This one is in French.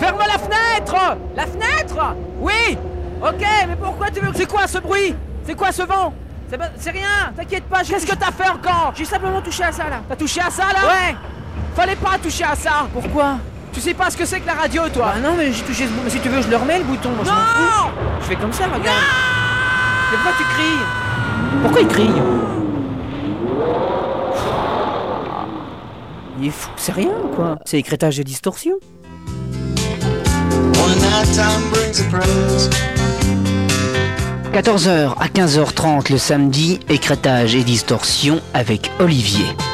Ferme la fenêtre! La fenêtre? Oui! Ok, mais pourquoi tu veux... C'est quoi ce bruit? C'est quoi ce vent? C'est rien, t'inquiète pas. Qu'est-ce que t'as fait encore? J'ai simplement touché à ça là. T'as touché à ça là? Ouais. Fallait pas toucher à ça. Pourquoi? Tu sais pas ce que c'est que la radio, toi? Bah non, mais j'ai touché ce bouton. Mais si tu veux, je le remets le bouton. Moi, je m'en fous. Je fais comme ça, regarde. Non! Mais pourquoi tu cries? Pourquoi il crie? Il est fou, c'est rien quoi. C'est écrétage de distorsion. 14h à 15h30 le samedi, écrétage et distorsion avec Olivier.